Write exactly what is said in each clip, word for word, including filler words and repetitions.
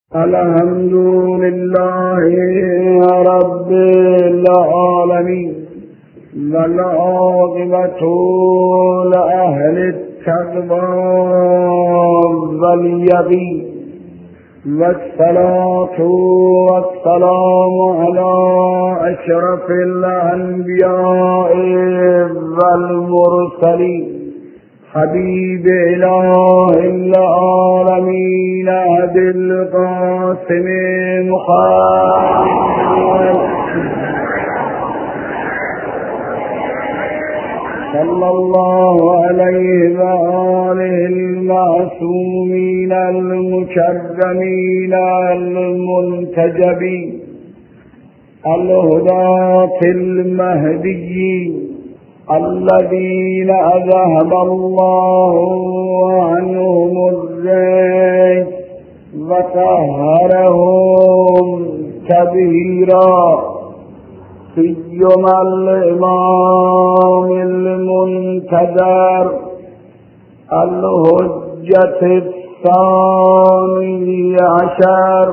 الحمد لله رب العالمين والعاقبة لأهل التقوى واليقين والصلاة والسلام على أشرف الأنبياء والمرسلين حبيب إله العالمين أبي القاسم محمد صلى الله عليه وآله المعصومين المكرمين المنتجبين الهداة المهديين الذين أذهب الله عنهم الرجس وطهرهم تطهيرا سيما الإمام المنتظر الحجة الثاني عشر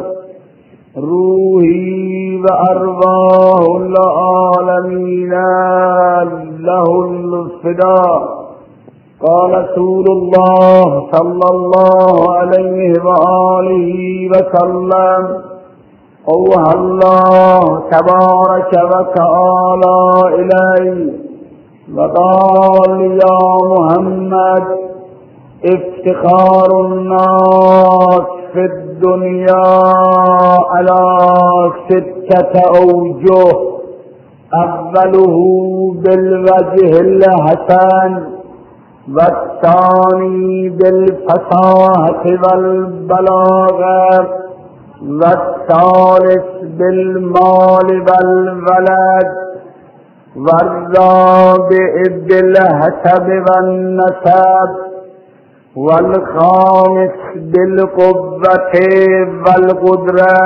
روحي وأرواح العالمين له الفداء. قال رسول الله صلى الله عليه وآله وسلم أوحى الله تبارك وتعالى إليه وقال يا محمد افتخار الناس في الدنيا على ستة أوجه أوله بالوجه الحسن والثاني بالفصاحة والبلاغة والثالث بالمال والولد والرابع بالحسب والنسب والخامس بالقوة والقدرة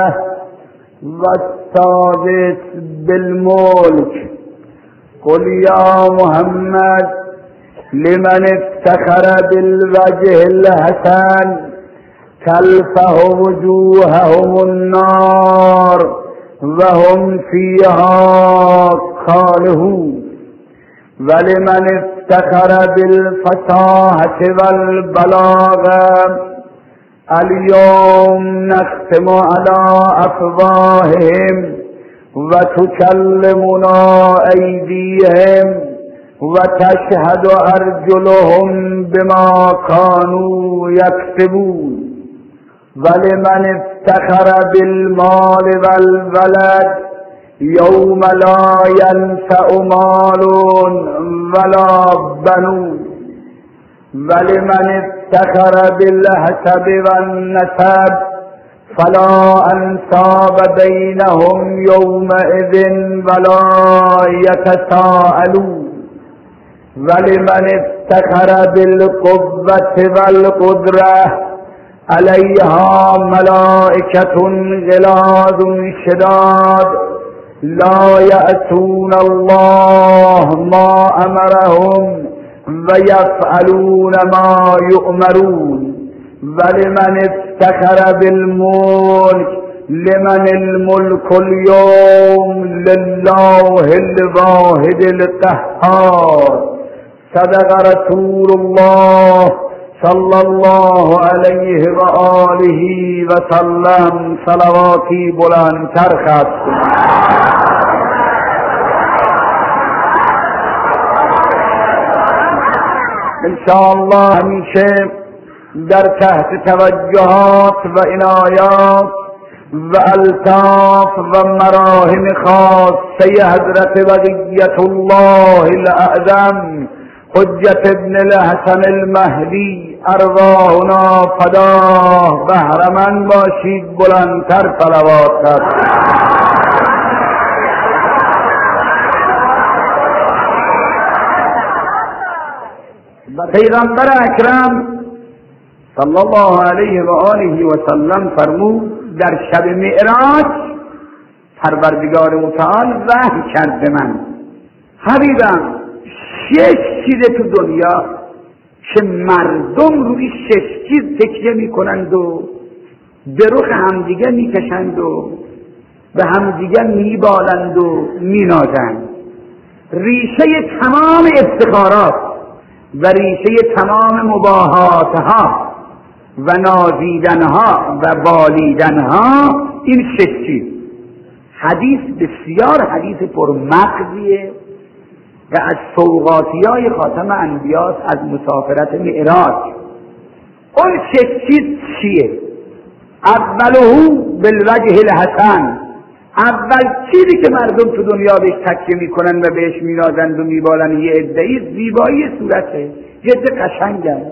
والسادس بالملك. قل يا محمد لمن افتخر بالوجه الحسن كلفه وجوههم النار وهم فيها خالدون، ولمن افتخر بالفصاحة والبلاغة اليوم نختم على أفواههم وتكلمنا أيديهم وتشهد أرجلهم بما كانوا يكسبون. ولمن افتخر بالمال والولد يوم لا ينفع مال ولا بنون. ولمن افتخر بالحسب والنسب فلا أنساب بينهم يومئذ ولا يتساءلون. ولمن افتخر بالقوة والقدرة عليها ملائكة غلاظ شداد لا يأتون الله ما أمرهم ويفعلون ما يؤمرون. ولمن افتخر بالملك لمن الملك اليوم لله الواحد القهار. صدق رسول الله صلى الله عليه وآله وسلم. صلواتی بلندتر خواست انشاءالله همیشه در تحت توجهات و عنایات و الطاف و مراهم خاصه حضرت بقیت الله الاعظم حجت ابن الحسن المهدی ارواحنا فداه بهرمند باشید. بلندتر صلوات کرد. پیغمبر اکرم صلی الله علیه و آله و سلم فرمود در شب معراج پروردگار متعال وحی کرد به من حبیبم شش چیز تو دنیا که مردم روی شش چیز تکیه میکنند و به رخ همدیگه میکشند و به همدیگه میبالند و مینازند. ریشه تمام افتخارات و ریشه تمام مباهاتها و نازیدنها و بالیدنها این شش چیز. حدیث بسیار حدیث پرمغزیه و از سوغاتیای خاتم انبیاست، از مسافرت معراج. اون شش چیز چیه؟ اولهو بالوجه الحسن، اول چیزی که مردم تو دنیا بهش تکیه میکنن و بهش مینازند و میبالن یه عده‌ای زیبایی صورته، جد قشنگن،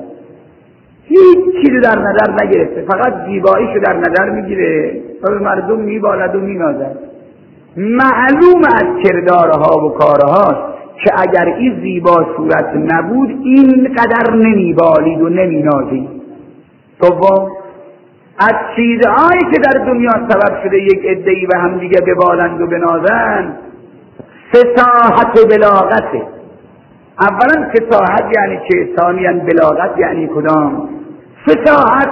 هیچ چیزی در نظر نگرفته، فقط زیباییشو در نظر میگیره و به مردم میبالد و مینازد. معلوم از کردارها و کارهاست که اگر این زیبا صورت نبود اینقدر نمیبالید و نمینازید. دوم، از چیزهایی که در دنیا سبب شده یک عده‌ای و هم دیگه ببالند و بنازند فصاحت و بلاغته. اولا فصاحت یعنی چه؟ ثانیاً بلاغت یعنی کدام؟ فصاحت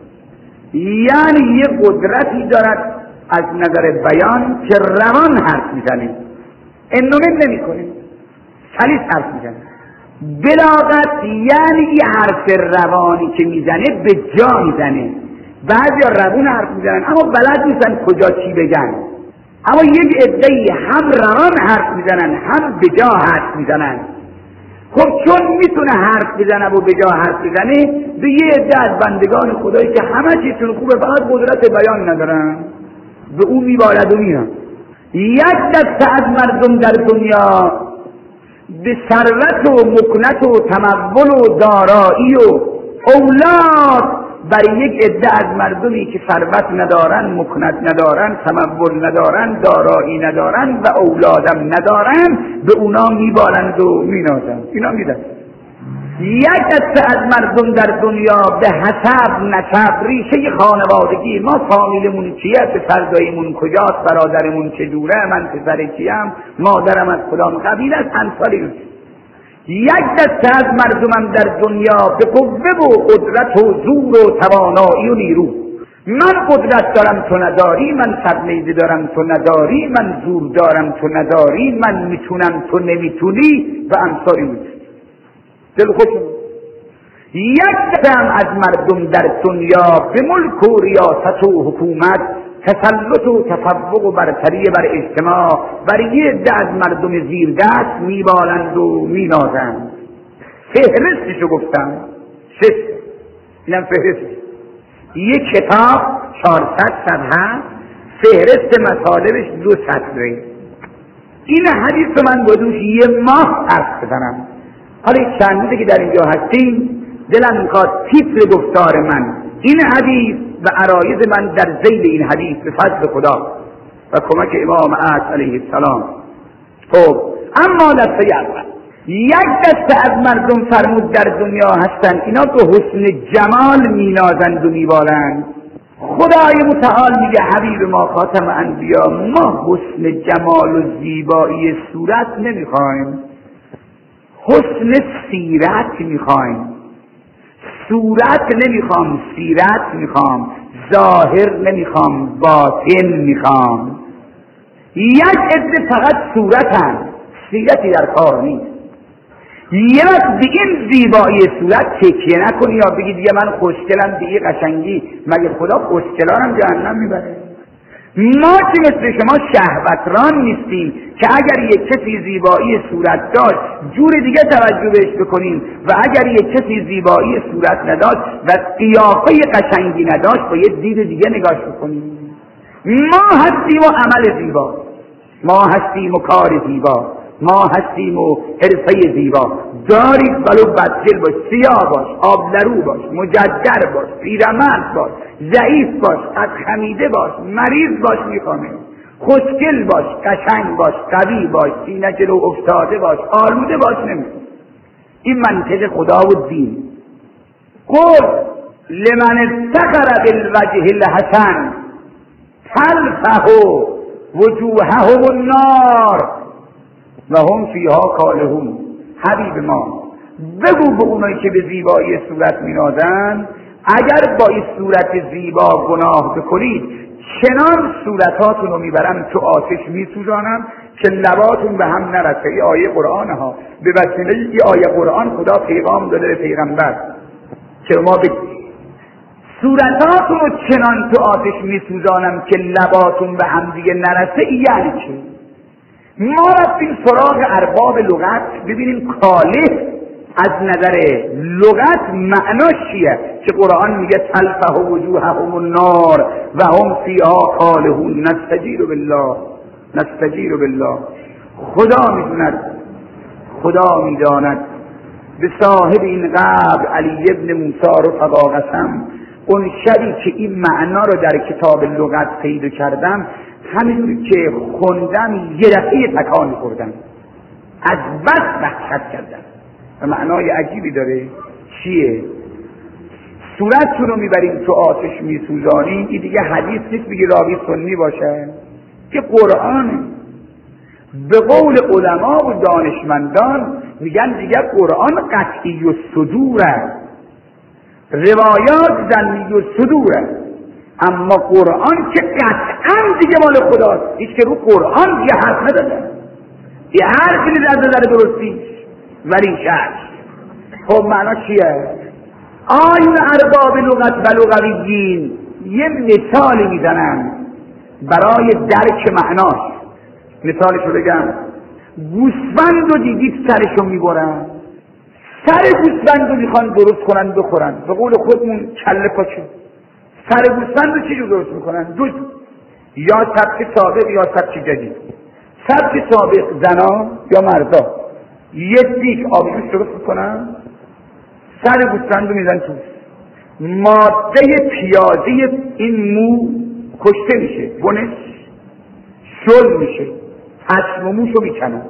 یعنی یه قدرتی دارد از نظر بیان که روان حرف میزنه، انومن نمی کنه، سلیس حرف میزنه. بلاغت یعنی یه حرف روانی که میزنه به جا میزنه. بعضی روان حرف میزنن اما بلد نیستن کجا چی بگن، اما یک عده‌ای هم روان حرف میزنن هم به جا حرف میزنن. خب چون میتونه حرف بزنه و به جا حرف بزنه، به یه عده از بندگان خدایی که همه چیزشون خوبه فقط قدرت بیان ندارن، به اون میبالد و میرن. یک دسته از مردم در دنیا به ثروت و مکنت و تمول و دارایی و اولاد، برای یک عده از مردمی که ثروت ندارن، مکنت ندارن، تمول ندارن، دارایی ندارن و اولادم ندارن، به اونا میبالند و مینازند. اینا میدن. یک دسته از مردم در دنیا به حسب نسب، ریشه خانوادگی، ما فامیلمون چیه، پسرداییمون کجاست، برادرمون چجوره، من پسر کیم، مادرم از کدام قبیله است، همسالی. یک دسته از مردمم در دنیا به قوه و قدرت و زور و توانایی و نیرو، من قدرت دارم تو نداری، من سرنیزه دارم تو نداری، من زور دارم تو نداری، من میتونم تو نمیتونی و امثالی بود. دل خودم. یک دسته هم از مردم در دنیا به ملک و ریاست و حکومت، تسلط و تفوق و برتری بر اجتماع، برای یه عده از مردم زیر دست میبالند و مینازند. فهرستشو گفتم، شش، اینم فهرست. یک کتاب چهارصد صفحه، فهرست مطالبش دو سطره. این حدیث رو من بدوش یه ماه حرف بزنم. حالا چند روزه که در اینجا هستیم دلم میخواد تیتر گفتار من این حدیث و عرایض من در ذیل این حدیث به فضل خدا و کمک امام عصر علیه السلام. خب اما دسته اول، یک دسته از مردم فرمود در دنیا هستن اینا به حسن جمال مینازند و میبالند. خدای متعال میگه حبیب ما خاتم انبیا، ما حسن جمال و زیبایی صورت نمیخوایم، حسن سیرت میخوایم. صورت نمیخوام، سیرت میخوام، ظاهر نمیخوام، باطن میخوام. یک عده فقط صورتن، سیرتی در کار نیست. یه وقت به این زیبایی صورت تکیه نکنی یا بگی دیگه من خوشگلم، دیگه قشنگی، مگه خدا خوشگلانم جهنم میبره؟ ما که مثل شما شهوتران نیستیم که اگر یک کسی زیبایی صورت داشت جور دیگه توجه بهش بکنیم و اگر یک کسی زیبایی صورت نداشت و قیافه قشنگی نداشت با یه دید دیگه نگاش بکنیم. ما هستیم و عمل زیبا، ما هستیم و کار زیبا، ما هستیم و حرفه زیبا. داری ولو بدجل باش، سیاه باش، آبلرو باش، مجدر باش، پیرمرد باش، ضعیف باش، قد خمیده باش، مریض باش، میخوامه خوشگل باش، قشنگ باش، قوی باش، سینه جلو افتاده باش، آلوده باش، نمیخوام. این منطق خدا و دین. قل لمن افتخر بالوجه الحسن تلفح وجوههم النار و هم فیها کالهون. حبیب ما بگو به اونایی که به زیبایی صورت مینازن اگر با این صورت زیبا گناه بکنید چنان صورتاتون رو میبرم تو آتش میسوزانم که لباتون به هم نرسه. این آیه قرآن ها، به وسیله این آیه قرآن خدا پیغام داده به پیغمبر که ما به صورتاتون رو چنان تو آتش میسوزانم که لباتون به هم دیگه نرسه. یعنی چی؟ ما رفتیم سراغ ارباب لغت ببینیم کاله از نظر لغت معناش چیه که قرآن میگه تلفح وجوههم النار و هم فیها خالدون. نستجیر بالله نستجیر بالله. خدا میدوند، خدا میداند. به صاحب این قبر علی ابن موسی رفقا قسم، اون شبی که این معنا رو در کتاب لغت پیدا کردم همینجوری که خوندم یه دفعه تکان خوردم، از بس وحشت کردم و معنای عجیبی داره. چیه؟ صورتتون رو میبریم تو آتش میسوزانیم. این دیگه حدیث نیست بگی راوی سنی باشه، که قرآنه. به قول علما و دانشمندان میگن دیگه قرآن قطعی و صدوره، روایات زنی و صدوره، اما قرآن که قطعا دیگه مال خداست. هیچ که رو قرآن دیگه حرف نداره، یه حرفی نیست از نظر درستیش ولی شش. خب معنا چیه؟ آیون ارباب لغت و لغویین یه مثالی میزنن برای درک معناش. مثالشو بگم، گوسفند رو دیدید سرشو میبرن، سر گوسفند رو میخوان درست کنن بخورن. به قول خودمون کله پاچه. سر گوسفند رو چی رو درست میکنن؟ دو یا سبک سابق یا سبک جدید. سبک سابق زنا یا مردا یه دیگ آبجوش درست میکنن، سر گوسفند رو میزن تو، ماده پیازی این مو کشته میشه، بنش شل میشه، پشم و موشو میکنن.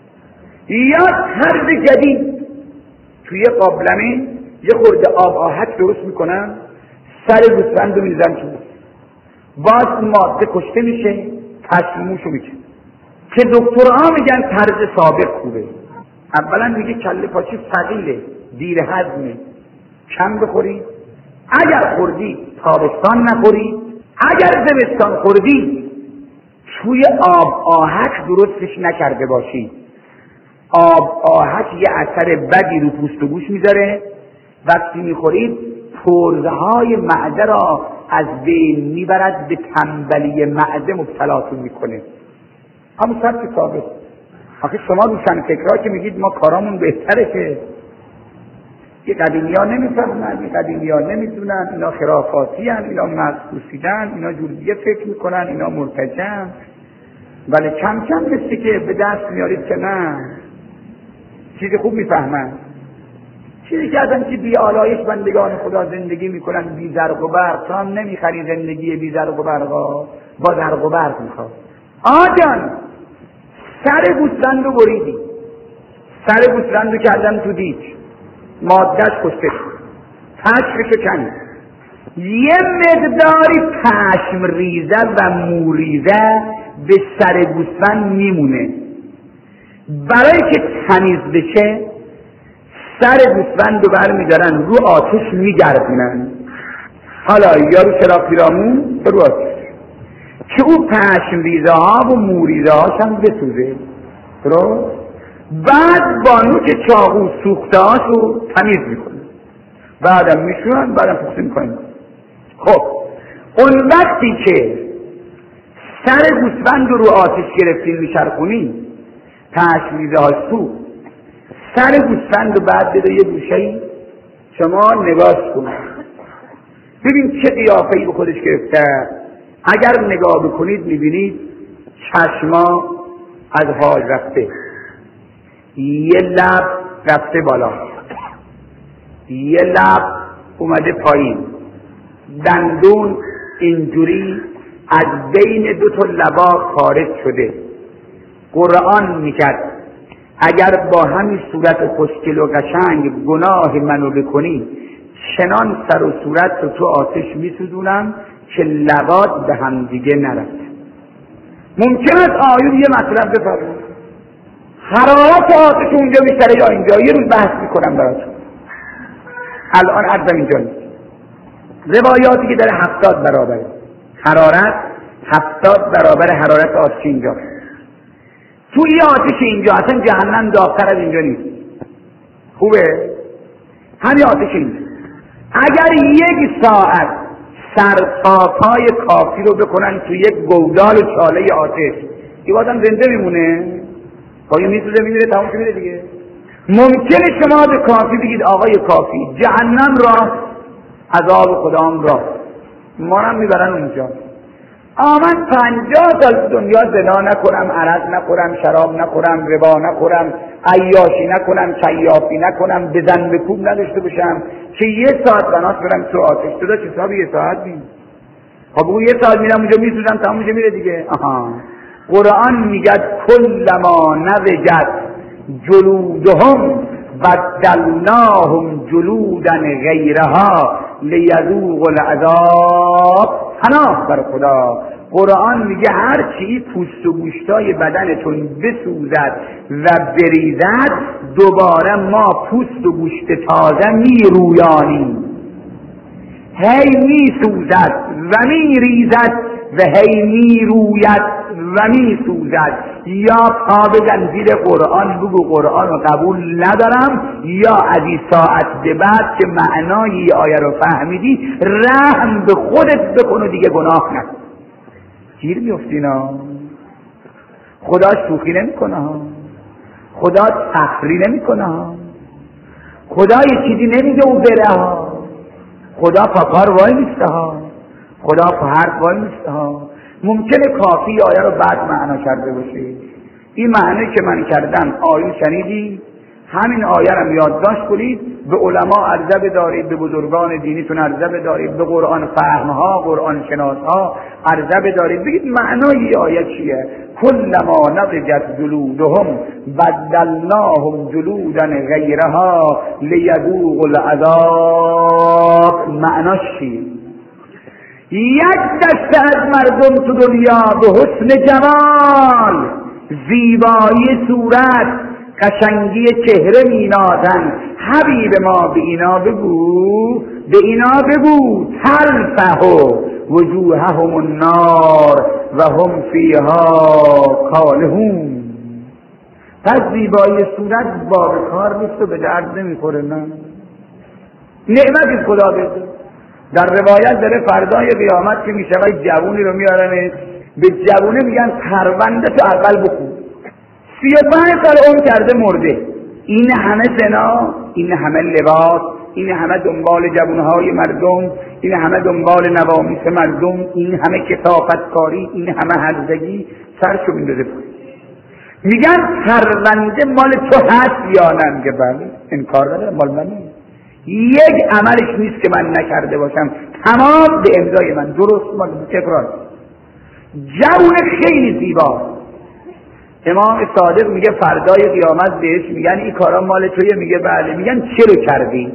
یا طرز جدید توی قابلمه یه خورده آب آهک درست میکنن، سر گوسفند رو میزن تو، باز ماده کشته میشه، پشم و موشو میکنن. که دکترها میگن طرز سابق خوبه. اولا دیگه کله پاچه ثقیله، دیر هضمه، کم بخورید، اگر خوردید تابستان نخورید، اگر زمستان خوردید توی آب آهک درستش نکرده باشید. آب آهک یه اثر بدی رو پوست و گوش میذاره، وقتی میخورید پرزه های معده را از بین میبرد، به تنبلی معده مبتلاتون میکنه. همون سبک ثابت. آخه شما روشن فکرها که میگید ما کارامون بهتره، که یه قدیمی ها نمیفهمن، یه قدیمی ها نمیدونن، اینا خرافاتی هن، اینا مغز‌پوسیدن، اینا جور دیگه فکر میکنن، اینا مرتجن. ولی کم کم مثل که به دست میارید که نه چیزی خوب میفهمن. چیزی که ازم که بی آلایش بندگان خدا زندگی میکنن بی زرق و برق. تو هم نمیخری زندگی بی زرق و برقا، با زرق و برق میخواد. آجان سر گوسفند رو بریدی، سر گوسفند رو کردن تو دیگ، مادهش کشته شد، پشمشو کند، یه مقداری پشم ریزه و موریزه به سر گوسفند میمونه. برای که تمیز بشه سر گوسفند رو برمیدارن رو آتش میگردونن، حالا یا رو چراغ پیرامون رو آتش، که او پشم ریزه ها و موریزه هاش هم بسوزه. درست؟ بعد با نوک چاقو سوخته هاش رو تمیز میکنه، بعدم میشونن، بعدم پخته میکنن. خب اون وقتی که سر گوسفند رو آتش گرفتین میچرخونین، پشم ریزه هاش سوخت، سر گوسفند رو بعد بده یه گوشه‌ای شما نگاش کن، ببین چه قیافه‌ای به خودش گرفته. اگر نگاه بکنید میبینید چشما از حال رفته، یه لب رفته بالا، یه لب اومده پایین، دندون اینجوری از بین دو تا لبا خارج شده. قرآن میگه اگر با همین صورت خوشگل و قشنگ گناه منو بکنی، چنان سر و صورت رو تو آتش میسوزونم که لبات به هم دیگه نرفته. ممکن است آیون یه مطلب بفرمایید، حرارت آتش اونجا بیشتره یا اینجا؟ یه روز بحث میکنم براتون، الان عرضم اینجا نیست. روایاتی که داره هفتاد برابر حرارت، هفتاد برابر حرارت آتش اینجا. تو این آتش اینجا اصلا جهنم داغ‌تر از اینجا نیست. خوبه؟ همین آتش اینجا اگر یک ساعت سرتاپای کافی رو بکنن تو یک گودال و چاله آتش، این آدم زنده میمونه؟ پای میسوزه میمیره، تمام میره دیگه. ممکنه شما به کافی بگید آقای کافی جهنم را، عذاب خدام را، ما هم میبرن اونجا. آمن پنجاه سال دنیا زنا نکنم، عرق نخورم، شراب نخورم، ربا نخورم، عیاشی نکنم، چیافی نکنم، بزن به کوب نداشته باشم که یه ساعت بناس برم تو آتش. تو داشت حساب یه ساعت بیم. خب بگو یه ساعت میرم اونجا میسوزم، تمام میشه میره دیگه. آها، قرآن میگد کلما نضجت جلودهم بدلناهم جلودا غیرها لیذوقوا العذاب. پناه بر خدا، قرآن میگه هر چی پوست و گوشتای بدنتون بسوزد و بریزد، دوباره ما پوست و گوشت تازه میرویانیم. هی میسوزد و میریزد و هی میروید و میسوزد. یا پا بزن زیر قرآن بگو قرآن رو قبول ندارم، یا از این ساعت به بعد که معنای آیه رو فهمیدی رحم به خودت بکن و دیگه گناه نکن. گیر میفتینا. خدا شوخی نمی کنه ها، خدا تفری نمی کنه ها، خدا یه چیزی نمیگه و بره ها، خدا پاکار وای نیسته ها، خدا پا حرف وای نیسته ها. ممکنه کافی آیه رو بعد معنا کرده باشه. این معنی که من کردم آیه شنیدی، همین آیه رو یادداشت کنید، به علما عرضه بدارید، به بزرگان دینیتون عرضه بدارید، به قرآن فهمها، قرآن شناسها عرضه بدارید، بگید معنای آیه چیه. کلما نضجت جلودهم بدلناهم جلودا غیرها لیذوقوا العذاب. معناش چیه؟ یک دسته از مردم تو دنیا به حسن جمال، زیبایی صورت، قشنگی چهره مینازن. حبیب ما به اینا بگو، به اینا بگو تلفح وجوههم النار و هم فیها کالحون. پس زیبایی صورت باب کار نیست و به درد نمیخوره. نه، نعمت خدا بده. در روایت داره فردای قیامت که میشه جوونی رو میارن، به جوونه میگن پرونده تو اول بخون، سی و پنج سال عمر کرده مرده. این همه زنا، این همه لباس، این همه دنبال جوانهای مردم، این همه دنبال نوامیس مردم، این همه کثافتکاری، این همه هرزگی، سرشو میندازه پایین. میگن پرونده مال تو هست یا نه؟ میگه بله. انکار نداره، مال منه. یک عملش نیست که من نکرده باشم، تمام به امضای من. درست مال تکرار. جوون خیلی زیبا، امام صادق میگه فردای قیامت بهش میگن این کارا مال تویه؟ میگه بله. میگن چرا کردی؟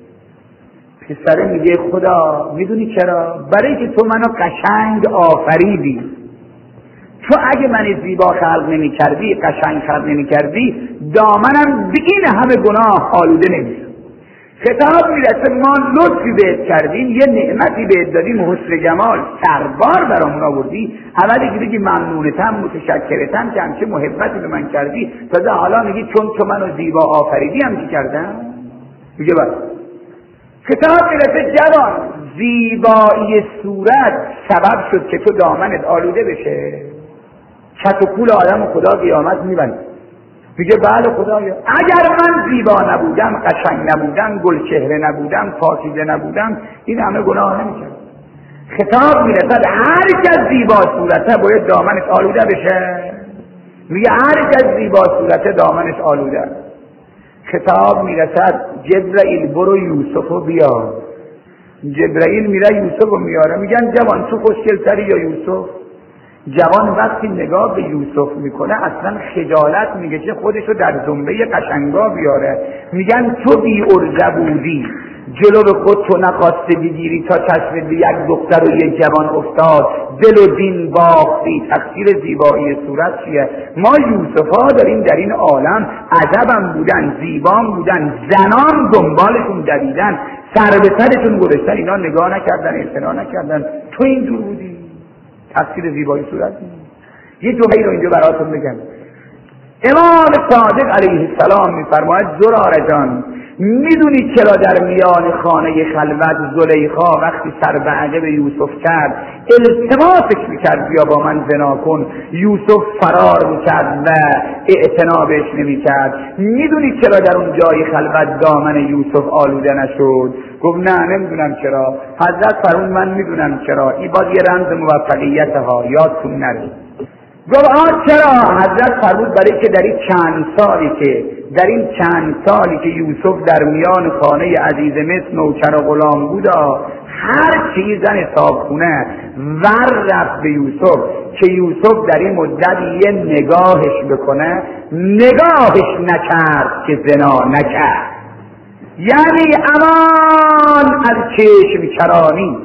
پسره میگه خدا میدونی چرا؟ برای که تو منو قشنگ آفریدی. تو اگه من زیبا خلق نمی کردی، قشنگ خلق نمی کردی، دامنم به این همه گناه آلوده نمیشه. خطاب میرسه ما لطفی بهت کردیم، یه نعمتی بهت دادیم، حسن جمال، سربار برامون آوردی، اولی که بگی ممنونتم، متشکرتم که همچه محبتی به من کردی، تازه حالا میگی چون تو منو زیبا آفریدی همچه کردم؟ میگه بس. خطاب میرسه جوان، زیبایی صورت سبب شد که تو دامنت آلوده بشه. چت و کول آدم خدا قیامت میبنده. میگه بله خدایا، اگر من زیبا نبودم، قشنگ نبودم، گل چهره نبودم، پاکیزه نبودم، این همه گناه نمیکرد. خطاب میرسد هر کس زیبا صورته باید دامنش آلوده بشه. میگه هر کس زیبا صورته دامنش آلوده. خطاب میرسد جبرائیل برو یوسفو بیار. جبرائیل میره یوسفو میاره. میگن جوان تو خوشگلتری یا یوسف؟ جوان وقتی نگاه به یوسف میکنه اصلا خجالت میکشه، خودشو در زنبه قشنگا بیاره. میگن تو بی ارزه بودی، جلو به خود تو نخواسته بگیری تا چشمت به یک دختر و یک جوان افتاد، دل و دین باختی. تقصیر زیبایی صورت چیه؟ ما یوسفا داریم در این عالم، عجبم بودن، زیبام بودن، زنان دنبالشون دویدن، سر به سرشون گذاشتن، اینا نگاه نکردن، اعتنا نکردن. تو اینجور بودی. تقصیر زیبایی صورت نیست. یه جمعی رو اینجا براتون بگم. امام صادق علیه السلام میفرماید زراره جان، میدونی چرا در میان خانه خلوت زلیخا وقتی سر به عقب یوسف کرد التماسش میکرد بیا با من زنا کن، یوسف فرار میکرد و اعتنا بهش نمیکرد؟ میدونی چرا در اون جای خلوت دامن یوسف آلوده نشد؟ گفت نه نمیدونم چرا. حضرت فرمود من میدونم چرا. این باز یه رمز موفقیت ها، یادتون نره. گفت آه چرا؟ حضرت فرمود برای که در این چند سالی که در این چند سالی که یوسف در میان خانه عزیز مصر نوکر و غلام بود، هر چیز زن صابخونه ور رفت به یوسف که یوسف در این مدت یه نگاهش بکنه، نگاهش نکرد که زنا نکرد. یعنی امان از چشم چرانی،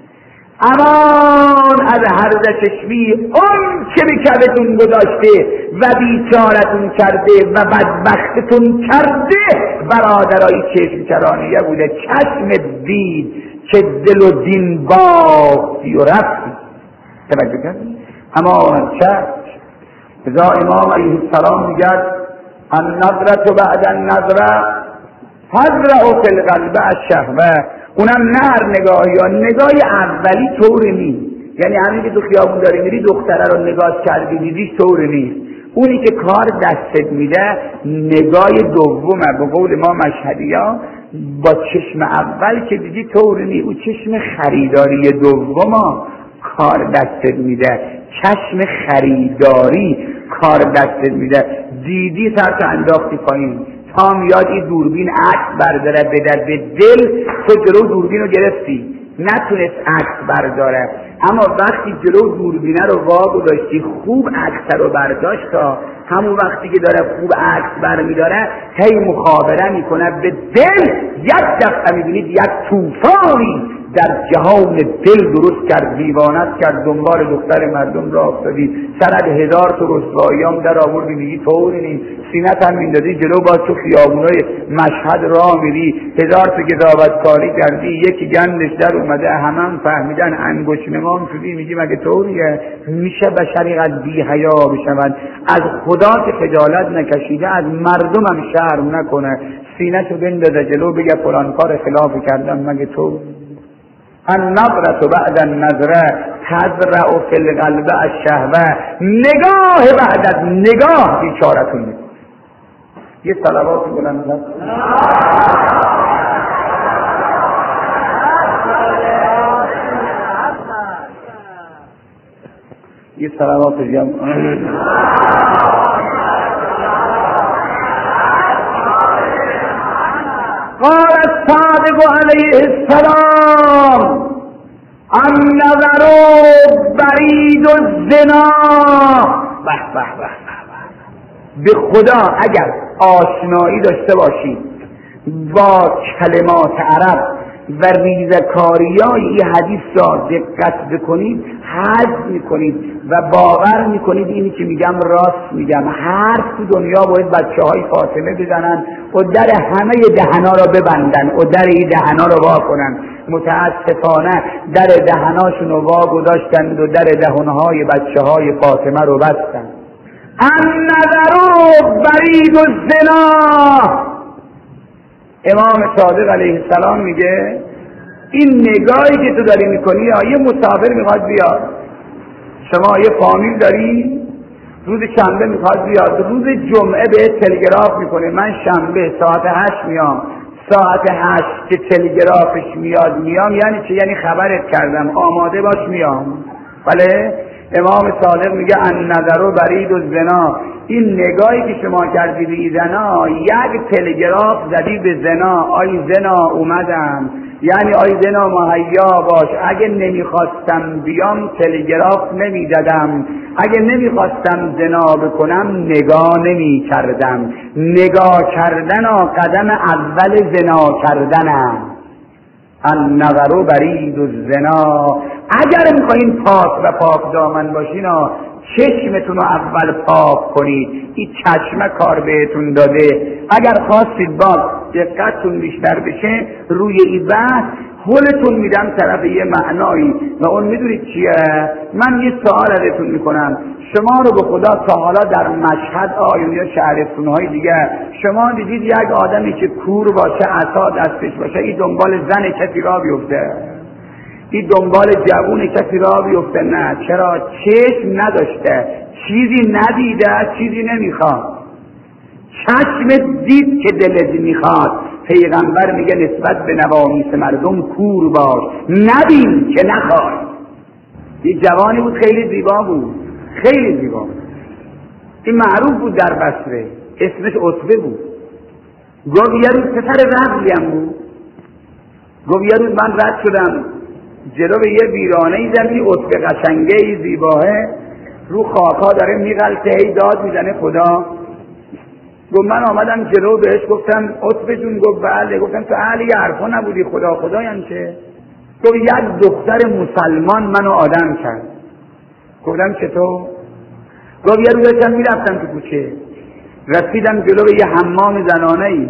امان از هرزه چشمی، اون که به کبتون گذاشته و بیچارتون کرده و بدبختتون کرده برادرای چشم چرانیه بوده. چشم دید که دل و دین باختی و رفتی. توجه کردی؟ امان از چشم. ازا امام علیه السلام میگد النظرة بعد النظرة تزرع فی القلب الشهوة. اونم نر نگاه، یا نگاه اولی طور نیست، یعنی همین که تو خیابون داری میری دختره رو نگاه کردی دیدیش طور نیست. اونی که کار دستت میده نگاه دومه. به قول ما مشهدیا با چشم اول که دیدی طور نیست، اون چشم خریداری دوما کار دستت میده. چشم خریداری کار دستت میده. دیدی سرت انداختی پایین تا میاد این دوربین عکس برداره بده به دل، تو جلو دوربین رو گرفتی نتونست عکس برداره، اما وقتی جلو دوربینه رو واگو داشتی خوب عکس رو برداشت، تا همون وقتی که داره خوب عکس برمیداره هی مخابره میکنه به دل. یک دفعه میبینید یک طوفانی در جهان دل درست کرد، دیوانت کرد، دنبال دختر مردم را افتادی، سند هزار تو رسواییام در آوردی، میگی طوری نیست، سینت هم میندازی جلو، باز تو خیابونای مشهد را میری، هزار تا قضاوتکاری کردی، یکی گندش در اومده، همه هم فهمیدن، انگشت نمام شدی، میگی مگه طوریه؟ میشه بشری قد بی حیا بشود؟ از خدا که خجالت نکشیده از مردم هم شرم نکنه، سینه‌شو بندازه جلو بگه فلان کار خلاف کردم، مگه تو؟ النظرة بعد النظرة تزرع فی القلب الشهوة. نگاه بعد از نگاه بیچارتون میکنه. یه صلوات بلند بزن. یه صلوات جمع. قال الصادق علیه السلام النظر برید الزنا. به به به به خدا اگر آشنایی داشته باشید با کلمات عرب و ریزکاریای این حدیث را دقت بکنید، حذف میکنید و باور میکنید اینی که میگم راست میگم. هر تو دنیا باید بچه های فاطمه بزنن و در همه دهنا را ببندن و در این دهنا را وا کنن. متاسفانه در دهناشون رو وا گذاشتند و در دهنهای بچه های فاطمه رو بستن. النظر برید الزنا. امام صادق علیه السلام میگه این نگاهی که تو داری میکنی، یه مسافر میخواد بیاد، شما یه فامیل داری، روز شنبه میخواد بیاد، روز جمعه به تلگراف میکنه من شنبه ساعت هشت میام. ساعت هشت که تلگرافش میاد میام یعنی چه؟ یعنی خبرت کردم، آماده باش میام. بله، امام صادق میگه النظر برید الزنا. این نگاهی که شما کردی به زنا، یک تلگراف زدی به زنا، آی زنا اومدم، یعنی آی زنا مهیا باش، اگه نمیخواستم بیام تلگراف نمیدادم، اگه نمیخواستم زنا بکنم نگاه نمیکردم. نگاه کردن قدم اول زنا کردنم. النظر برید الزنا. اگر میخواین پاک و پاک دامن باشین چشمتون رو اول پاک کنید. این چشمه کار بهتون داده. اگر خواستید باز دقتتون بیشتر بشه روی این بحث حلتون میدم طرف یه معنایی و اون میدونید چیه؟ من یه سوال ازتون میکنم. شما رو به خدا تا حالا در مشهد آیون یا شهرستونهای دیگه شما دیدید یک آدمی که کور باشه عصا دستش باشه این دنبال زن کسی را بیفته؟ این دنبال جوون کسی را بیفته؟ نه. چرا؟ چشم نداشته، چیزی ندیده، چیزی نمیخواد. چشم دید که دلت میخواد. پیغمبر میگه نسبت به نوامیس مردم کور باش، نبین که نخوای. یه جوانی بود خیلی زیبا بود، خیلی زیبا بود. این معروف بود در بصره، اسمش عتبه بود. گفت یه روز پسر رقلیم بود. گفت یه روز من رد شدم جلو به یه ویرانه ای دیدم یه عتبه قشنگه ای زیباه رو خاکا داره میغلطه، هی داد میزنه خدا. گفت من آمدم جلو بهش گفتم عتبه جون. گفت بله. گفتم تو اهل یه حرفا نبودی خدا خدا یعنی چه؟ گفت یک دختر مسلمان منو آدم کرد. گفتم چطور؟ گفت یه روز داشتم میرفتم تو کوچه، رسیدم جلو به یه حمام زنانه ای،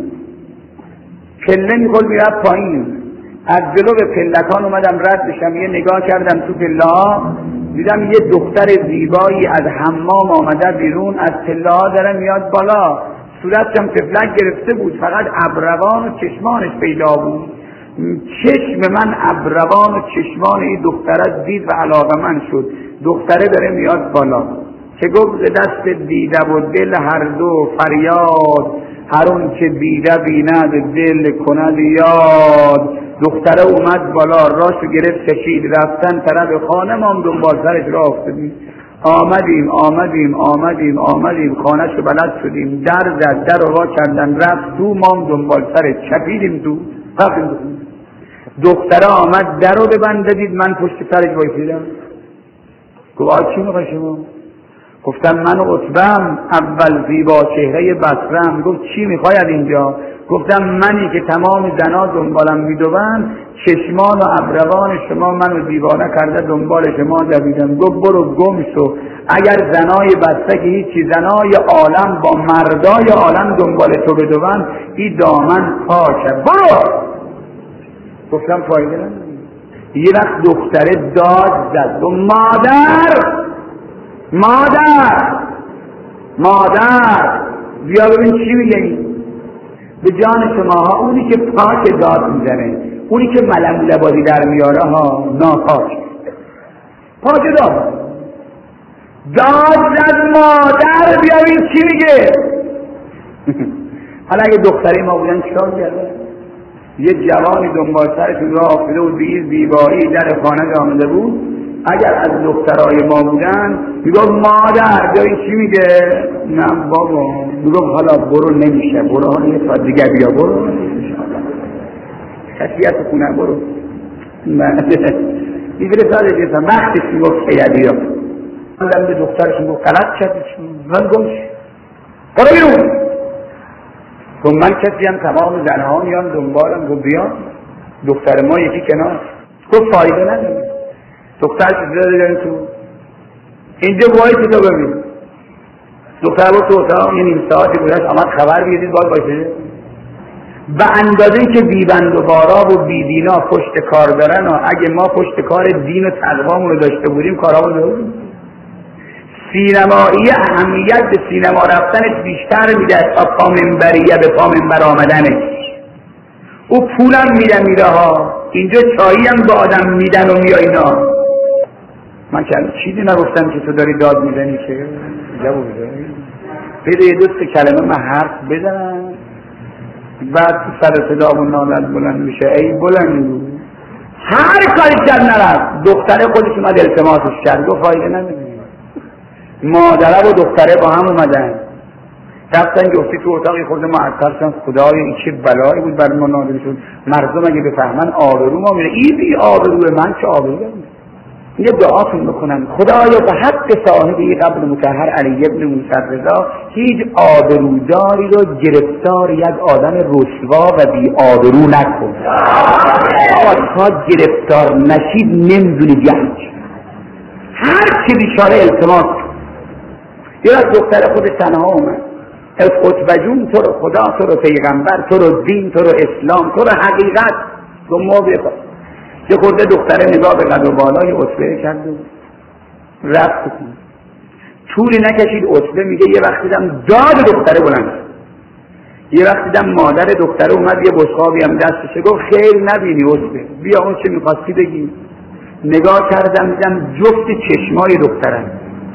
پله میخول میرفت پایین، از جلو به پلکان اومدم رد بشم، یه نگاه کردم تو پله ها دیدم یه دختر زیبایی از حمام آمده بیرون، از پله ها داره میاد بالا، صورتشم تفلک گرفته بود، فقط ابروان و چشمانش پیدا بود. چشم من ابروان و چشمان این دختره دید و علاقه من شد. دختره داره میاد بالا که گفت دست دیده و دل هر دو فریاد، هر اون که دیده بیند دل کند یاد. دختره اومد بالا، راشو گرفت کشید، رفتن طرف خانه ما هم دنبال سرش راه افتادیم. آمدیم آمدیم آمدیم آمدیم خانهشو بلد شدیم، در زد، در رو وا کردن، رفت تو، ما هم دنبال سرش چپیدیم تو، رفتیم تو. دختره آمد در رو ببنده، دید من پشت سرش وایسیدم. گفت آ چی میخوای شما؟ گفتم من عتبم، اول زیبا چهره بصرم. گفت چی میخوای از اینجا؟ گفتم منی که تمام زنا دنبالم میدوند، چشمان و ابروان شما منو دیوانه کرده، دنبال شما دویدم. گفت برو گم شو، اگر زنای بسته که هیچی، زنای عالم با مردای عالم دنبال تو بدوند، این دامن پاکه، برو. گفتم فایده نداره. یه وقت دختره داد زد و مادر مادر مادر بیا ببین چی میگه این به جان شماها. اونی که پاک داد میزنه، اونی که ملم لبادی در میاره ها ناپاک. پاک داد داد زد مادر بیا ببین چی میگه. حالا اگه دختری ما بودن چیکار کرده؟ یه جوانی دنبال سرشون راه افتاده و بی زیبایی در خانه آمده بود، اگر از دخترای ما بودن میگفت مادر بیا چی میگه؟ نه بابا. میگفت حالا برو، نمیشه، برو حالا یه ساعت دیگه بیا، برو خصیت خونه، برو. میبره ساعت دیگه وقتش میگفت که بیا. من به دخترشون گفت غلط کردی، من گمش برو بیرون. گفت من کسی هم تمام زنها میان دنبالم. گفت بیا. دختر ما یکی کنار. گفت فایده نداره. دختر چیزی داریم تو اینجا باید تو ببین. دختر با تو اتاق یه نیم ساعتی بودش آمد خبر بیدید باید باشه. به اندازه که بیبند و باراب و بیدینا پشت کار دارن و اگه ما پشت کار دین و تقوامون رو داشته بودیم کارامون داریم. سینمایی اهمیت به سینما رفتنش بیشتر میده تا پا منبریه به پا منبر آمدنش. او پولم میده میده ها، اینجا چایی هم به آدم میدن و میای اینا. من که چیزی نگفتم که تو داری داد میزنی که جواب داری بده یه دوست کلمه من حرف بزن، بعد سر صدا و نالت بلند میشه ای بلند. هر کاری کرد نرفت. دختره خودش اومد التماسش کرد، گفت فایده نداره. مادره و دختره با هم اومدن رفتن گفتی تو اتاقی خورده معطل شدن. خدای این چه بلایی بود بر ما نازل شد. مردم اگه بفهمن آبرو ما میره. این بی آبروه، من چه آبرو دارم؟ یه دعاتون بکنن خدایا به حق صاحبی قبل مطهر علی ابن موسی رضا هیچ آبروداری رو گرفتار یک آدم رسوا و بی آبرو نکن. تا گرفتار نشید نمیدونی گنج هر چی بیچاره التماس. یه از دختر خود تنها اومد عتبه جون تو رو خدا، تو رو پیغمبر، تو رو دین، تو رو اسلام، تو رو حقیقت تو ما بخواد. یه خورده دختره نگاه به قد و بالای عتبه کرد و رفت کن. طولی نکشید عتبه میگه یه وقت دیدم داد دختره بلند، یه وقت دیدم مادر دختره اومد یه بشقابی هم دستشه گفت خیر نبینی عتبه بیا اون چه میخواستی بگی. نگاه کردم دیدم جفت چشمای دخترم.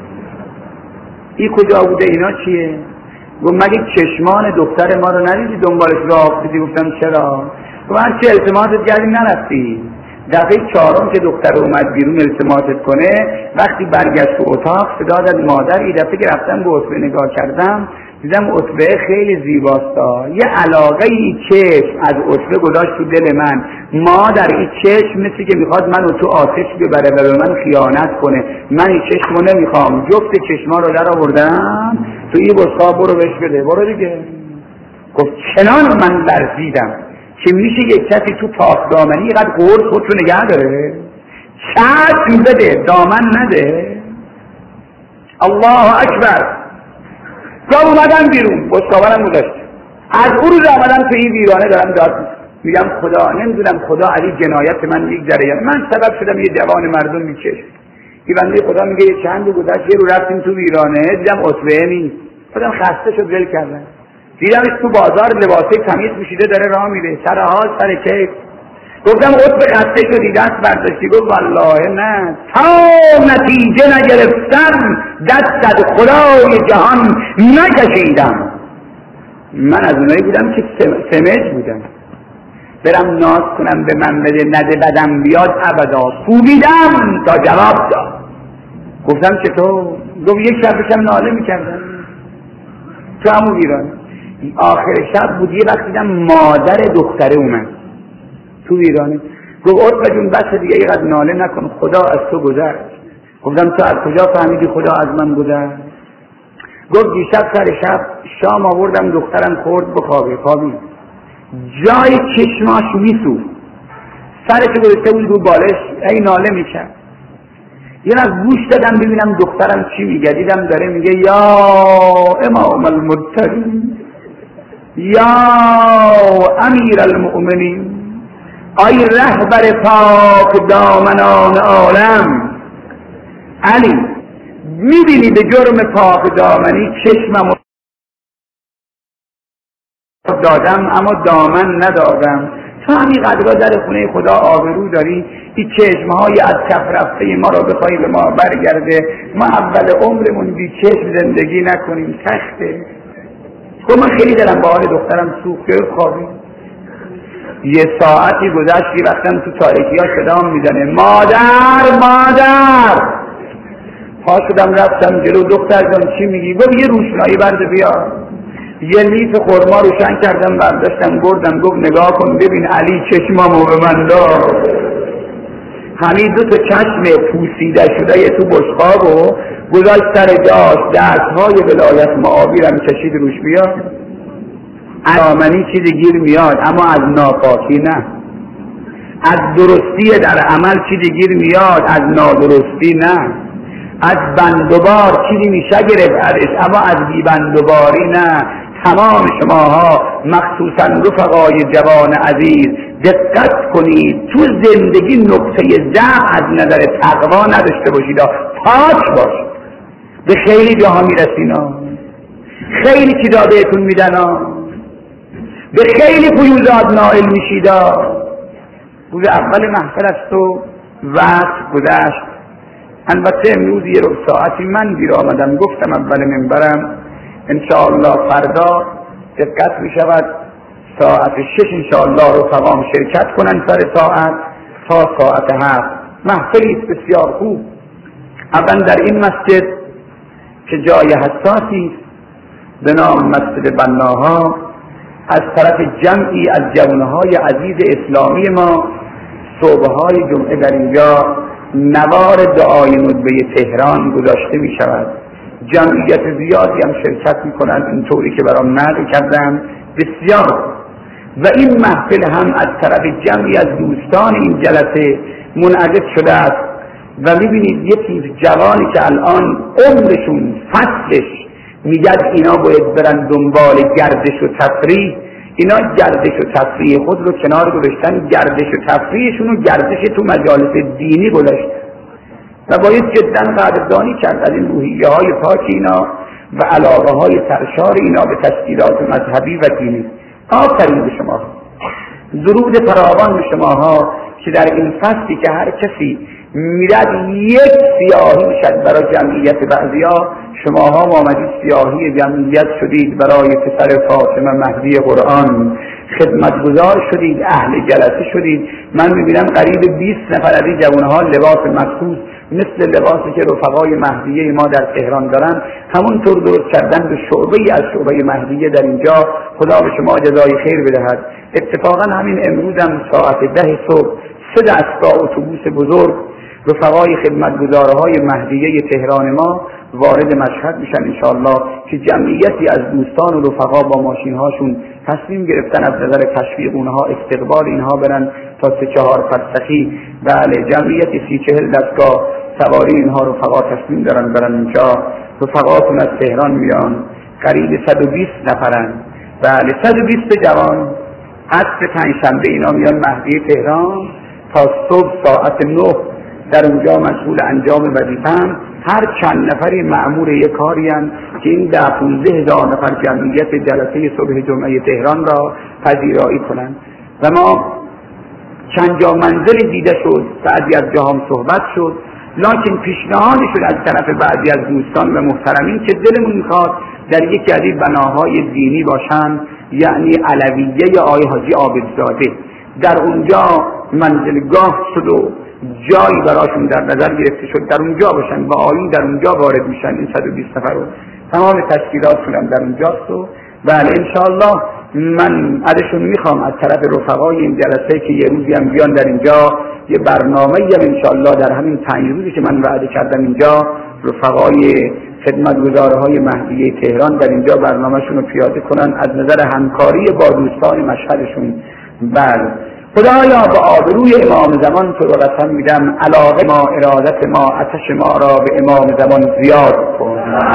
این کجا بوده اینا چیه؟ گفت مگه چشمان دختر ما رو ندیدی دنبالش راه افتادی؟ گفتم چرا؟ گفت هر چه التماست کردی نرفتی. دفعه چهارم که دختر اومد بیرون التماست کنه وقتی برگشت تو اتاق صدا داد مادر. این دفعه که رفتم به عتبه نگاه کردم دیدم عتبه خیلی زیباستا. یه علاقه ای چشم از عتبه گذاشت تو دل من. مادر این چشم مثل که میخواد منو تو آتش ببره و به من خیانت کنه. من این چشمو نمیخوام. جفت چشما رو در آوردم تو این بشقاب برو بهش بده. برو دیگه. گفت چنان من لرزیدم که میشه یک کسی تو پاک دامنی اینقدر قرص خودشو نگه داره؟ چشم بده دامن نده. الله اکبر. گاه اومدم بیرون بشقابرم گذاشت. از اون روز آمدم تو این ویرانه دارم داد میگم خدا نمیدونم خدا علی جنایت من میگذره. من سبب شدم یه جوان مردم میکشه. این بنده خدا میگه یه چند گذشت یه رو رفتیم تو ویرانه دیدم عتبه نیست. خودم خسته شد ول کردم. دیدمش تو بازار لباسه تمیز پوشیده داره راه میره سر حال سر کیف. گفتم عتبه خسته شدی دست برداشتی؟ گفت والله نه تا نتیجه نگرفتم دست از خدای جهان نکشیدم. من از اونایی بودم که سمج بودم برم ناز کنم به من بده نده بدم بیاد ابدا. کوبیدم تا جواب داد. گفتم چطور؟ گفت یک شب بشم ناله میکردم تو همون ویرانه. آخر شب بود یه وقت دیدم مادر دختره اومد تو ویرانه. گفت عتبه جون بس دیگه اینقدر ناله نکن خدا از تو گذشت. گفتم تو از کجا فهمیدی خدا از من گذشت؟ گفت دیشب سر شب شام آوردم دخترم خورد بخوابه خوابید جای چشماش میسوخت سرش گذاشته بود رو بالش ای ناله میکرد. یه از گوش دادم ببینم دخترم چی میگه. دیدم داره میگه یا امام المتقین یا امیر المؤمنین ای رهبر پاک دامنان عالم. علی میبینی به جرم پاک دامنی چشمم دادم اما دامن ندادم. تو همین قدرها در خونه خدا آبرو داری این چشمهای از کف رفته ما رو بخوایی به ما برگرده. ما اول عمرمون بی چشم زندگی نکنیم سخته. خب من خیلی دلم با حال دخترم سوخته خوابی. یه ساعتی گذشتی وقتم تو تاریکی ها صدام میزنه مادر مادر. پا شدم رفتم جلو. دختر جان چی میگی؟ گفت یه روشنایی برده بیا. یه لیف خرما روشن کردم برداشتم بردم. گفت نگاه کن ببین علی چشمامو به من داد. همین دو تا چشم پوسیده شده یه تو بشقاب و گذاشت سر جاش. دستهای ولایت معابیرم کشید روش بیا. دامنی چیزی گیر میاد اما از ناپاکی نه. از درستی در عمل چیزی گیر میاد از نادرستی نه. از بندوبار چیزی میشه گرفت اما از بی بندوباری نه. تمام شماها مخصوصا رفقای جوان عزیز دقت کنید تو زندگی نقطه ضعف از نظر تقوا نداشته باشید. پاک باشید. به خیلی جاها میرسینا خیلی چیزا بهتون میدن به خیلی فیوزات نائل میشیدا. روز اول محفل است و وقت گذشت. البته امروز یه رو ساعتی من دیر آمدم. گفتم اول منبرم انشاءالله فردا دقت می شود ساعت شش انشاءالله رو تمام شرکت کنن سر ساعت تا ساعت هفت. محفلی است بسیار خوب. اول در این مسجد که جای حساسی است به نام مسجد بناها از طرف جمعی از جوانهای عزیز اسلامی ما صبحهای جمعه در اینجا نوار دعای ندبه تهران گذاشته می شود. جمعیت زیادی هم شرکت می کنند، اینطوری که برام نقل کردم بسیار. و این محفل هم از طرف جمعی از دوستان این جلسه منعقد شده است و میبینید یه تیز جوانی که الان عمرشون فصلش میگد اینا باید برن دنبال گردش و تفریح، اینا گردش و تفریح خود رو کنار گذاشتن، گردش و تفریحشون رو گردش تو مجالس دینی گذاشتن و باید جدا قدردانی کرد از این روحیه های پاک اینا و علاقه های سرشار اینا به تشکیلات مذهبی و دینی. آفرین به شما، درود فراوان به شماها که در این فصلی که هر کسی میرد یک سیاهی شد برای جمعیت بعضیا، شماها آمدید سیاهی جمعیت شدید برای پسر فاطمه مهدی قرآن، خدمتگزار شدید، اهل جلسه شدید. من میبینم قریب بیست نفر از این جوانها لباس مخصوص مثل لباسی که رفقای مهدیه ما در تهران دارن همونطور درست کردن به شعبه‌ای از شعبه مهدیه در اینجا. خدا به شما جزای خیر بدهد. اتفاقا همین امروزم ساعت ده صبح سه دستگاه اتوبوس بزرگ رفقای خدمتگزارهای مهدیه تهران ما وارد مشهد میشن انشاءالله که جمعیتی از دوستان و رفقا با ماشین هاشون تصمیم گرفتن از نظر تشویق اونها استقبال اینها برن تا سه چهار فرسخی. بله، جمعیتی سی چهل دستگاه سواری اینها رفقا تصمیم دارن برن اینجا. رفقاتون از تهران میان، قریب صد و بیست نفرن. بله، صد و بیست جوان. عصر پنجشنبه اینا میان مهدیه تهران تا صبح ساعت نه در اونجا مشغول انجام وظیفه‌اند. هر چند نفری مأمور یک کاری هستند که این ده پانزده هزار نفر جمعیت جلسه صبح جمعه تهران را پذیرایی کنند. و ما چند جا منزل دیده شد، بعضی از جاها صحبت شد، لکن پیشنهادی شد از طرف بعضی از دوستان و محترمین که دلمون میخواد در یکی از این بناهای دینی باشند، یعنی علویه آقای حاجی عابدزاده. در اونجا منزلگاه شد و جایی براشون در نظر گرفته شد در اونجا باشن، با آیین در اونجا وارد میشن. این صد و بیست نفر رو تمام تشکیلاتشون هم در اونجاست. و بله انشاءالله من ازشون میخوام از طرف رفقای این جلسه که یه روزی هم بیان در اینجا یه برنامه‌ای هم انشاءالله در همین پنج روزی که من وعده کردم اینجا رفقای خدمتگزارهای مهدیه تهران در اینجا برنامه‌شون رو پیاده کنن از نظر همکاری با دوستان مشهدشون. بله خدایا به آبروی امام زمان تو رو قسم میدم، علاقه ما، ارادت ما، آتش ما را به امام زمان زیاد کن.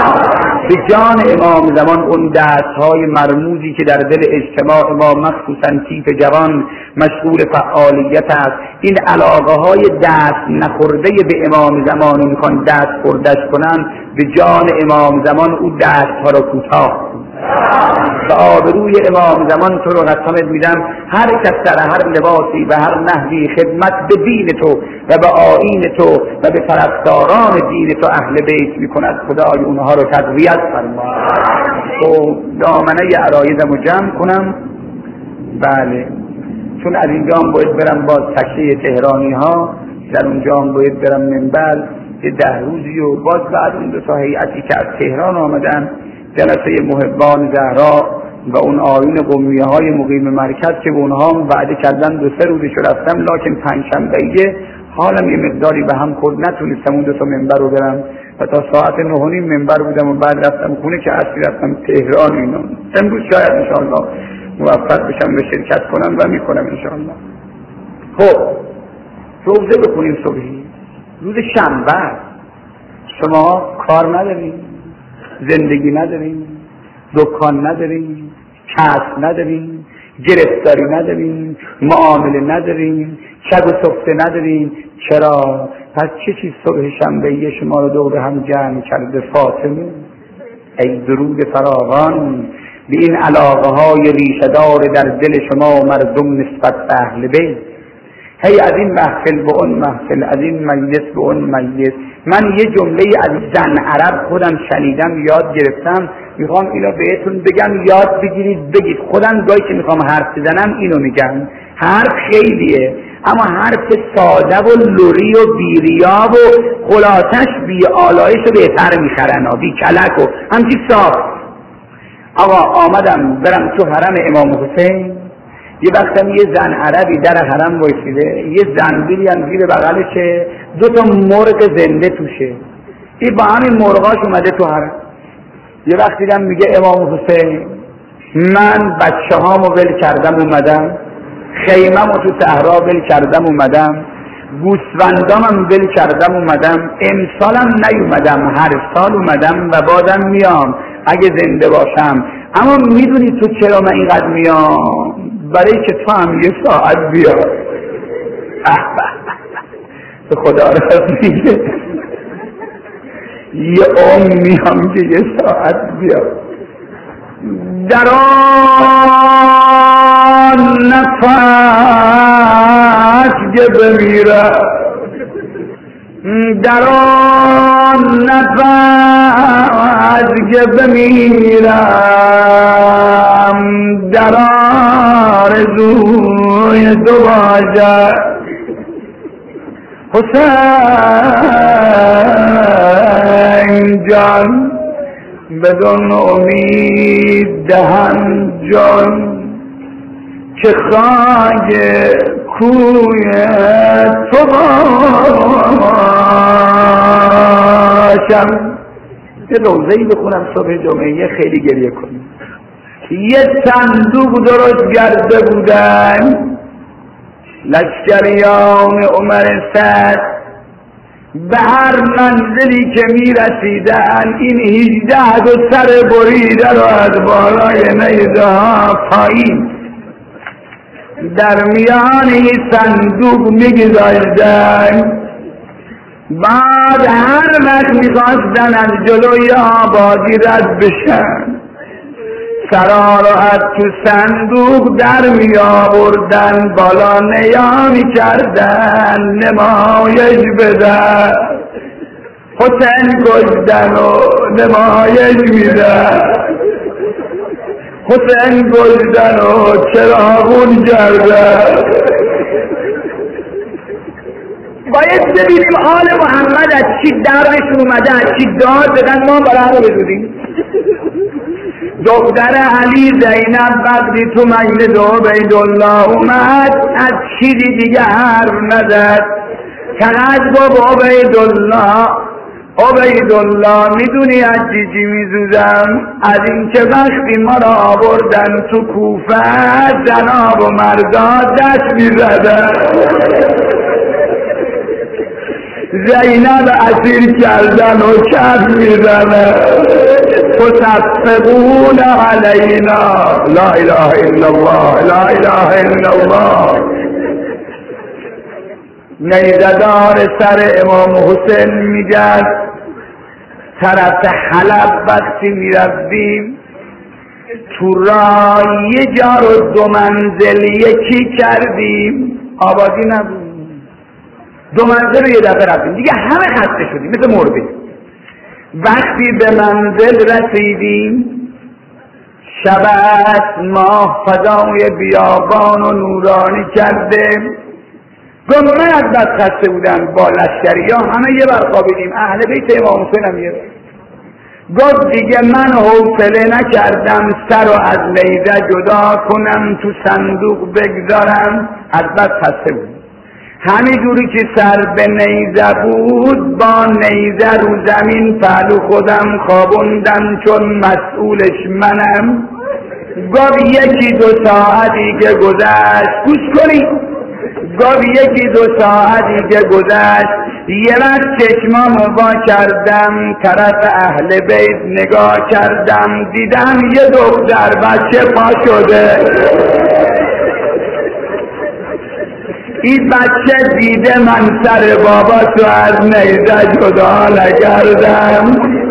به جان امام زمان اون دستهای مرموزی که در دل اجتماع ما مخصوصا تیپ جوان مشغول فعالیت است، این علاقه های دست نخورده به امام زمان رو میخوان دست خوردش کنن، به جان امام زمان او دستها را کوتاه کن. به آبروی امام زمان تو رو قسمت میدم، هر کس در هر لباسی و هر نحوی خدمت به دین تو و به آیین تو و به طرفداران دین تو اهل بیت میکند، خدای اونها رو تقویت فرما. تو دامنه عرایزم رو جمع کنم. بله، چون از اینجا هم باید برم باز تشریح تهرانی ها، در اونجا هم باید برم منبر یه ده روزی و باز بعد اون دو تا هیئتی که از تهران آمدن، جلسه محبان زهرا و اون آیین قومیه های مقیم مرکز که به اونها هم وعده کردن دو سه روزی شد رفتم، لکن پنجشنبه حالم یه مقداری به هم خورد، نتونستم اون دو تا منبر رو برم و تا ساعت نه و نیم منبر بودم و بعد رفتم خونه که اصلی رفتم تهران. اینا امروز شاید انشاءالله موفق بشم به شرکت کنم و میکنم انشاءالله. خب روزه بخونیم صبحی، روز شنبه. شما کار نداریم، زندگی نداریم، دکان نداریم، کسب نداریم، گرفتاری نداریم، معامله نداریم، شب و سفته نداریم. چرا؟ پس چه چیز صبح شنبه شما رو دور هم جمع کرده فاطمه؟ ای درود فراوان به این علاقه های ریشه‌دار در دل شما مردم نسبت به اهل بیت. هی از این محفل به اون محفل، از این مجلس به اون مجلس. من یه جمله از زن عرب خودم شنیدم یاد گرفتم، میخوام اینو بهتون بگم یاد بگیرید بگید. خودم گاهی که میخوام حرف بزنم اینو میگم. حرف خیلیه اما حرف ساده و لوری و بیریا و خلاصش بی آلایش و بهتر میخرن و بی کلک و همچی صاف. آقا آمدم برم تو حرم امام حسین، یه وقتم یه زن عربی در حرم وایسیده، یه زنبیلی هم زیر بغلشه، دو تا مرغ زنده توشه، این با همین مرغاش اومده تو حرم. یه وقت دیدم میگه امام حسین من بچه هامو ول کردم اومدم، خیممو تو صحرا ول کردم اومدم، گوسفندامم ول کردم اومدم، امسالم نیومدم، هر سال اومدم و بازم میام اگه زنده باشم. اما میدونی تو چرا من اینقدر میام؟ برای که تو هم یه ساعت بیا. به خدا را میگه یه عمر میام که یه ساعت بیا. در آن نفس که بمیرم، در آن نفس که بمیرم، در آرزوی تو باشد حسین جان، بدون امید دهن جان که خاک کوی تو باشم. یه روزه‌ای بخونم صبح جمعه خیلی گریه کنم. یه صندوق درست کرده بودن لشکریان عمر سعد، به هر منزلی که می رسیدن این هجده دو سر بریده رو از بالای نیزه ها پایین در میان این صندوق می گذاشتن. بعد هر وقت می خواستن از جلوی آبادی رد بشن، سرا رو از تو صندوق در می آوردن، بالا نیا می کردن نمایش بدن، حسین کشتن و نمایش میدن، حسین کشتن و چراغون کردن. باید ببینیم آل محمد از چی درشون اومده، از چی داد بدن، ما برای رو بدونیم. دختر علی زینب وقتی تو مجلس عبیدالله اومد از چیزی دیگه حرف نزد، فقط گفت عبیدالله عبیدالله میدونی از چی چی میسوزم؟ از اینکه وقتی ما را آوردن تو کوفه جناب و مردا دست میزدن، زینب اسیر کردن و کف میزنه، تصفقون علینا. لا اله الا الله، لا اله الا الله. نیزدار سر امام حسین میگن طرف حلب وقتی میرفتیم تو راه یه جا رو دو منزل یکی کردیم، آبادی نبود، دو منزل رو یه دفعه رفتیم دیگه همه خسته شدیم مثل مرده. وقتی به منزل رسیدیم شب است، ماه فضای بیابان و نورانی کرده. گفت من از بس خسته بودم با لشکری ها همه یه بر خوابیدیم، اهل بیت امام حسین هم یه بر. گفت دیگه من حوصله نکردم سر رو از نیزه جدا کنم تو صندوق بگذارم، از بس خسته بودم. همینجوری که سر به نیزه بود با نیزه رو زمین پهلو خودم خوابوندم چون مسئولش منم. گفت یکی دو ساعتی که گذشت، گوش کنید، گفت یکی دو ساعتی که گذشت یه وقت چشمامو وا کردم طرف اهل بیت نگاه کردم، دیدم یه دختر بچه پا شده. این بچه دیده من سر بابا تو از نیزه جدا نکردم،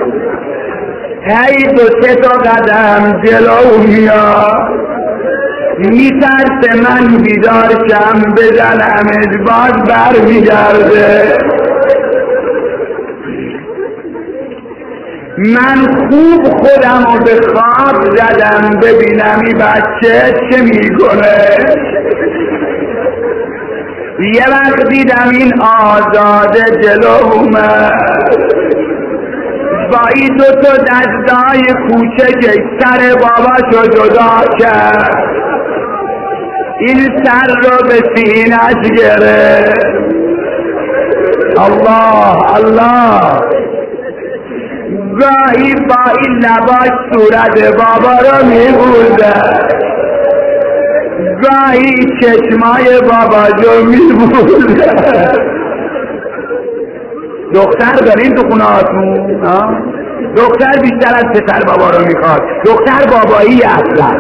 هی دو سه تا قدم جلو میاد، میترسه من بیدار شم بزنمش باز بر میگرده. من خوب خودم رو به خواب زدم ببینم این بچه چه میکنه. یه وقت دیدم این آزاده جلو اومد با این دو تا دستای کوچه که سر باباشو جدا کرد. این سر رو به سینه‌اش گرفت. الله الله. گاهی با این لباش صورت بابا رو میبوده، گاهی چشمای بابا جو میبوده. دختر دارین تو خونه هاتون؟ دختر بیشتر از پسر بابا رو میخواد. دختر بابایی اصلا.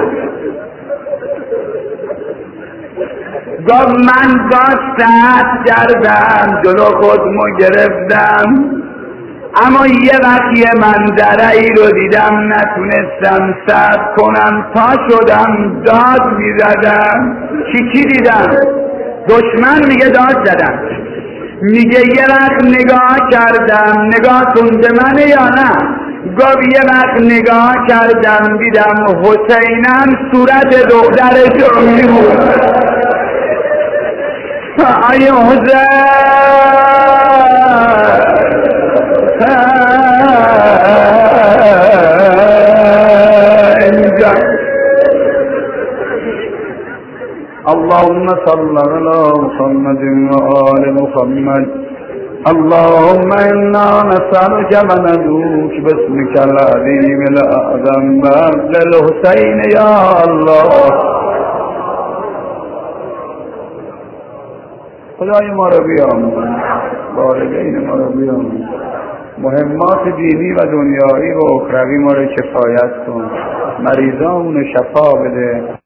گفت من با ساعت کردم جلو خودمو گرفتم، اما یه وقت یه منظره ای رو دیدم نتونستم صبر کنم، پا شدم داد میزدم. چی چی دیدم؟ دشمن میگه داد زدم. میگه یه وقت نگاه کردم، نگاهتون به منه یا نه؟ گفت یه وقت نگاه کردم دیدم حسینم صورت دخترش رو میبود. ای حسین اللهم صل على محمد وآل محمد. اللهم إنا نسألك وندعوك باسمك العظيم الأعظم للحسين يا الله. خدای ما رو بیامرز، والدین ما رو بیامرز، مهمات دینی و دنیایی و اخروی ما رو کفایت کن، مریضامون شفا بده.